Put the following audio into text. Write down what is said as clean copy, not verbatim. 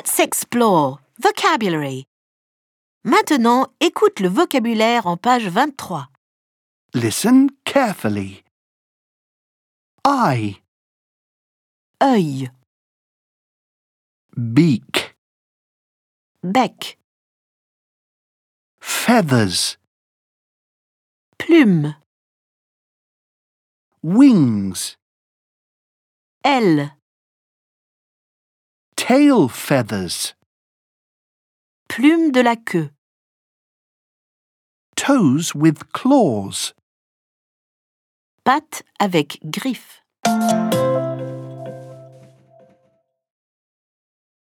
Let's explore vocabulary. Maintenant, écoute le vocabulaire en page 23. Listen carefully. Eye, Œil, beak, bec, feathers, plume, wings, aile, tail feathers, plume de la queue, toes with claws. pattes avec griffes.